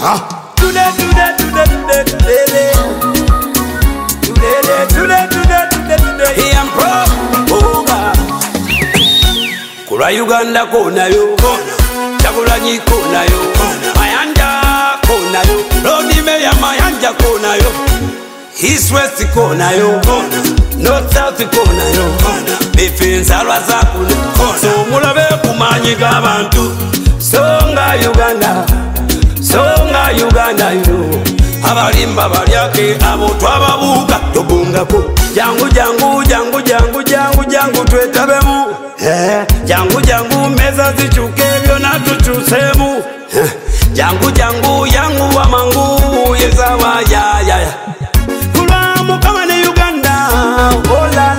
Today. I'm pro. Kura Uganda kona yo, Chagulanyi kona yo, Mayanja kona yo, Rodi Meya Mayanja kona yo, East West kona yo, North South kona yo, Bifinza Raza kona, So mulabe kumanyika abantu, Songa Uganda yo, Abalimba balyake abo twababuka tobungako, Jangu twetabemu, Jangu meza zichuke byona tuchusemu, Jangu yangu wamangu yezawa ya Kulamu kama ne Uganda, oh la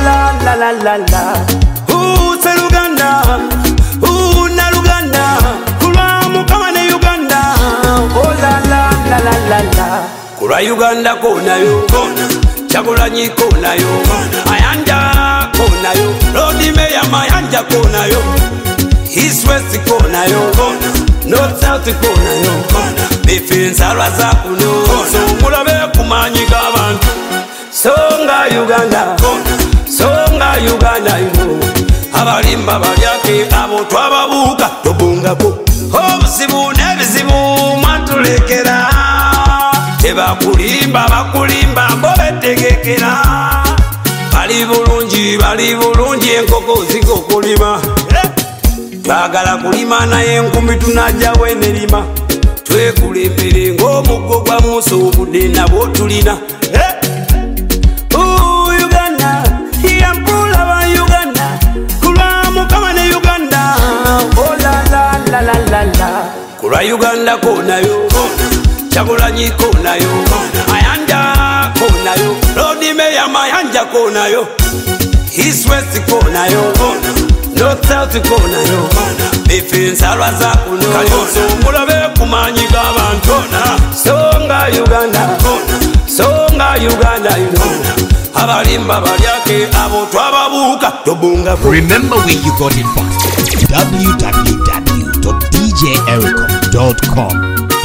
se Uganda, na Uganda, Kulamu kama ne Uganda, oh la Kula Uganda kona yo, Chagulanyi kona yo, Mayanja kona yo, Rodi Meya Mayanja kona yo, East West kona yo, North South kona yo, Bifinza Raza kuno, So mulabe kumanyika abantu, Songa Uganda yo, Abalimba balyake abo twababuka tobungako, Obuzibu n'ebizibu mwatulekera, Bakulimba bobetegekera, Bali bulungi enkoko zikokulima, Twagala kulima naye enkumi tunajja wenerima, Twekulembere ng'omuggo gwa Musa obudde nabwo tulina. Uganda, yampula ba Uganda, Kulamu kama ne Uganda, oh la Kula Uganda kona yo, Chagulanyi kona yo, Mayanja kona yo, Rodi Meya Mayanja kona yo, East West kona yo, North South kona yo, Bifinza Raza kuno, So mulabe kumanyika abantu, Songa Uganda you know, Abalimba balyake abo twababuka tobungako. Remember where you got it from. www.djericom.com